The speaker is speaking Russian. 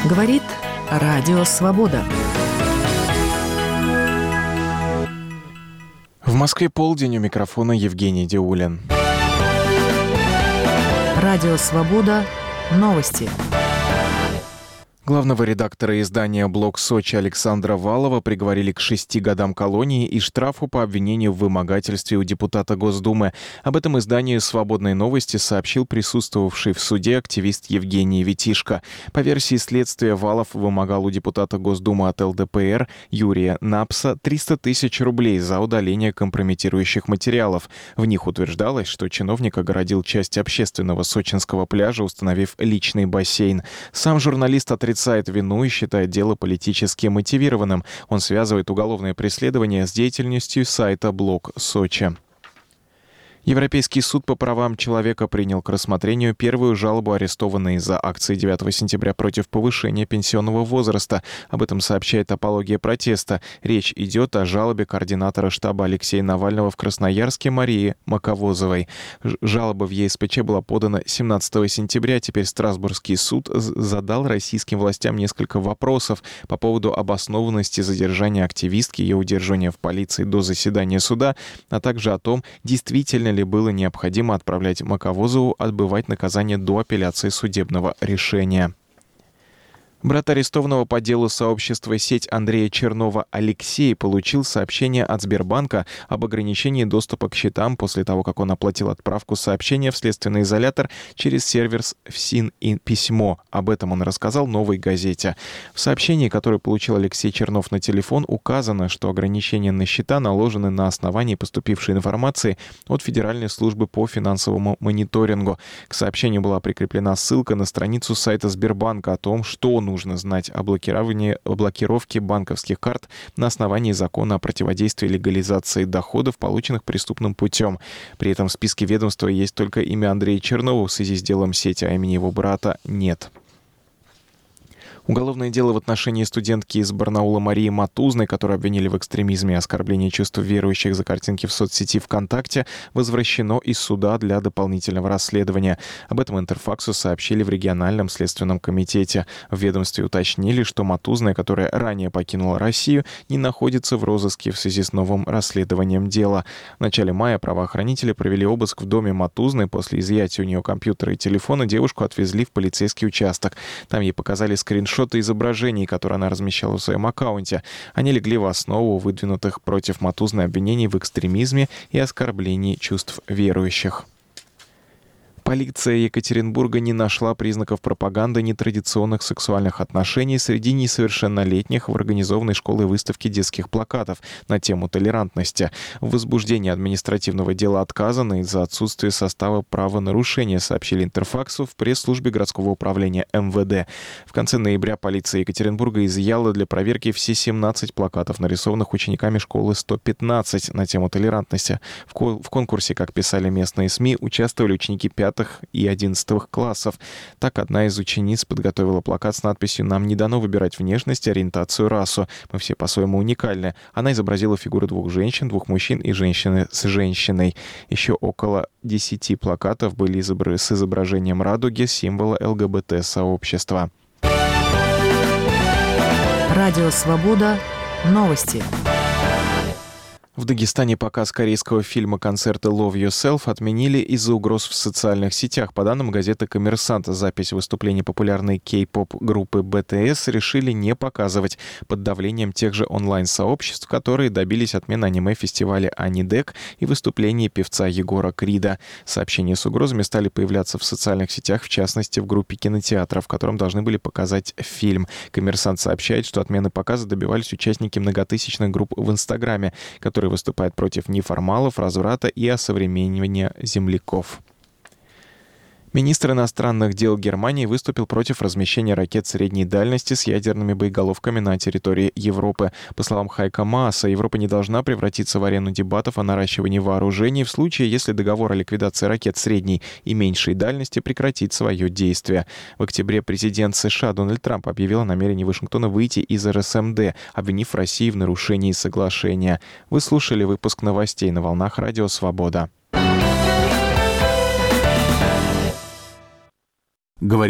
Говорит Радио Свобода. В Москве полдень, у микрофона Евгений Диулин. Радио Свобода. Новости. Главного редактора издания «Блок Сочи» Александра Валова приговорили к 6 годам колонии и штрафу по обвинению в вымогательстве у депутата Госдумы. Об этом изданию «Свободные новости» сообщил присутствовавший в суде активист Евгений Витишко. По версии следствия, Валов вымогал у депутата Госдумы от ЛДПР Юрия Напса 300 тысяч рублей за удаление компрометирующих материалов. В них утверждалось, что чиновник огородил часть общественного сочинского пляжа, установив личный бассейн. Сам журналист отрицает вину и считает дело политически мотивированным. Он связывает уголовное преследование с деятельностью сайта «Блок Сочи». Европейский суд по правам человека принял к рассмотрению первую жалобу арестованной за акции 9 сентября против повышения пенсионного возраста. Об этом сообщает «Апология протеста». Речь идет о жалобе координатора штаба Алексея Навального в Красноярске Марии Маковозовой. Жалоба в ЕСПЧ была подана 17 сентября. Теперь Страсбургский суд задал российским властям несколько вопросов по поводу обоснованности задержания активистки, ее удержания в полиции до заседания суда, а также о том, действительно ли было необходимо отправлять Маковозову отбывать наказание до апелляции судебного решения. Брат арестованного по делу сообщества «Сеть» Андрея Чернова Алексей получил сообщение от Сбербанка об ограничении доступа к счетам после того, как он оплатил отправку сообщения в следственный изолятор через сервер ФСИН и письмо. Об этом он рассказал «Новой газете». В сообщении, которое получил Алексей Чернов на телефон, указано, что ограничения на счета наложены на основании поступившей информации от Федеральной службы по финансовому мониторингу. К сообщению была прикреплена ссылка на страницу сайта Сбербанка о том, что нужно знать о блокировке банковских карт на основании закона о противодействии легализации доходов, полученных преступным путем. При этом в списке ведомства есть только имя Андрея Чернова в связи с делом «Сети», а имени его брата нет. Уголовное дело в отношении студентки из Барнаула Марии Матузной, которую обвинили в экстремизме и оскорблении чувств верующих за картинки в соцсети ВКонтакте, возвращено из суда для дополнительного расследования. Об этом Интерфаксу сообщили в региональном следственном комитете. В ведомстве уточнили, что Матузная, которая ранее покинула Россию, не находится в розыске в связи с новым расследованием дела. В начале мая правоохранители провели обыск в доме Матузной. После изъятия у нее компьютера и телефона девушку отвезли в полицейский участок. Там ей показали скриншоты изображений, которые она размещала в своем аккаунте. Они легли в основу выдвинутых против Матузной обвинений в экстремизме и оскорблении чувств верующих. Полиция Екатеринбурга не нашла признаков пропаганды нетрадиционных сексуальных отношений среди несовершеннолетних в организованной школой выставке детских плакатов на тему толерантности. В возбуждении административного дела отказано из-за отсутствия состава правонарушения, сообщили Интерфаксу в пресс-службе городского управления МВД. В конце ноября полиция Екатеринбурга изъяла для проверки все 17 плакатов, нарисованных учениками школы 115 на тему толерантности. В конкурсе, как писали местные СМИ, участвовали ученики 5 и 11 классов. Так, одна из учениц подготовила плакат с надписью «Нам не дано выбирать внешность, ориентацию, расу. Мы все по-своему уникальны». Она изобразила фигуры 2 женщин, 2 мужчин и женщины с женщиной. Еще около 10 плакатов были с изображением радуги, символа ЛГБТ-сообщества. Радио Свобода. Новости. В Дагестане показ корейского фильма-концерта «Love Yourself» отменили из-за угроз в социальных сетях. По данным газеты «Коммерсант», запись выступлений популярной кей-поп-группы BTS решили не показывать под давлением тех же онлайн-сообществ, которые добились отмены аниме-фестиваля «Анидек» и выступлений певца Егора Крида. Сообщения с угрозами стали появляться в социальных сетях, в частности, в группе кинотеатра, в котором должны были показать фильм. «Коммерсант» сообщает, что отмены показа добивались участники многотысячных групп в Инстаграме, которые выступает против неформалов, разврата и осовременивания земляков. Министр иностранных дел Германии выступил против размещения ракет средней дальности с ядерными боеголовками на территории Европы. По словам Хайка Мааса, Европа не должна превратиться в арену дебатов о наращивании вооружений в случае, если договор о ликвидации ракет средней и меньшей дальности прекратит свое действие. В октябре президент США Дональд Трамп объявил о намерении Вашингтона выйти из РСМД, обвинив Россию в нарушении соглашения. Вы слушали выпуск новостей на волнах Радио Свобода.